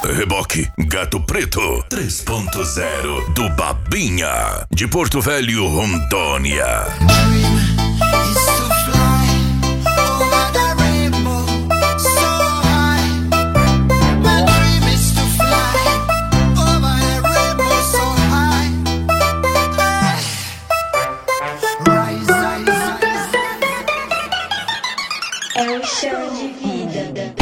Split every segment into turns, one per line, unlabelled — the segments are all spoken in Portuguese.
Reboque Gato Preto 3.0 do Babinha, de Porto Velho, Rondônia.
É um chão de vida.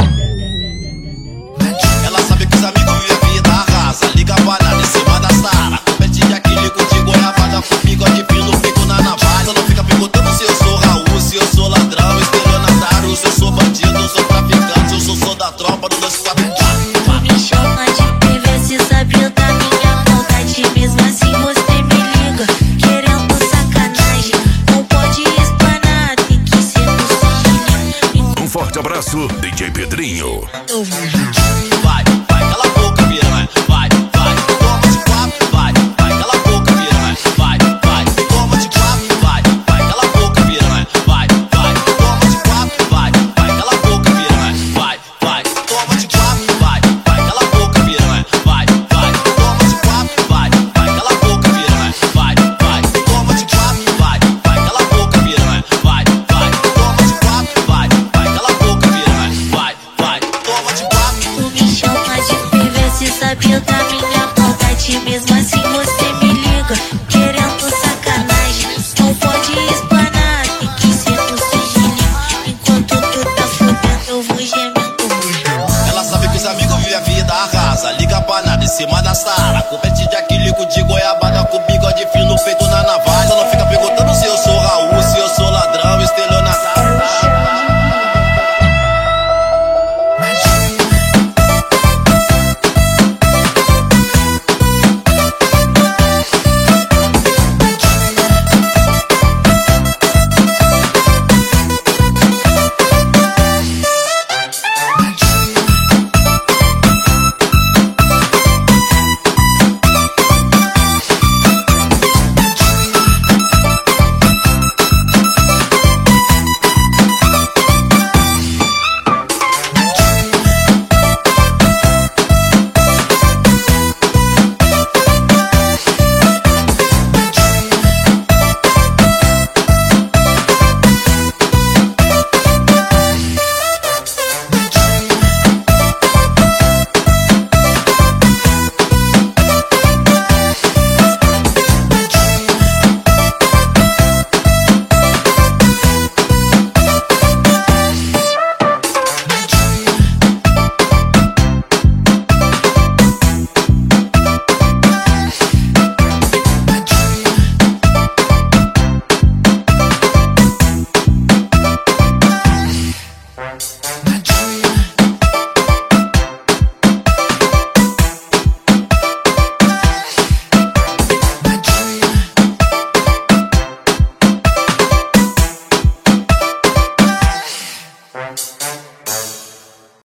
Ela sabe que os amigos vivem a vida, arrasa. Liga a banana em cima da Sara. Compete de acrílico de goiabada com bigode fino, fico na navalha. Só não fica perguntando se eu sou Raul, se eu sou ladrão, estelionatário, se eu sou bandido, sou traficante, eu sou da tropa do 244.
Me chama de PV, se sabe da minha vontade. Mesmo assim você me liga, querendo sacanagem. Não pode explanar, tem que ser no sigilinho.
Um forte abraço, DJ Pedrinho.
Vai, cala a boca, piranha. Vai, toma de quatro. Vai, cala a boca, piranha. Vai, toma de quatro. Vai, cala a boca, piranha. Vai, toma de quatro. Vai, cala a boca, piranha. Vai, toma de quatro. Vai, cala a boca, piranha. Vai, toma de quatro. Vai, cala a boca, piranha. Vai, toma de quatro. Vai, cala a boca, piranha. Vai, toma de quatro. Vai, cala a boca, piranha. Vai, toma de quatro.
Me chama de PV, se sabe da minha vontade. Mesmo assim você me liga, querendo sacanagem. Não pode explanar, tem que ser no sigilinho. Enquanto tu tá fudendo, eu vou gemendo.
Ela sabe que os amigos vivem a vida, arrasa. Liga a banana em cima da Sara. Compete de acrílico de goiabada com bigode fino feito na navalha.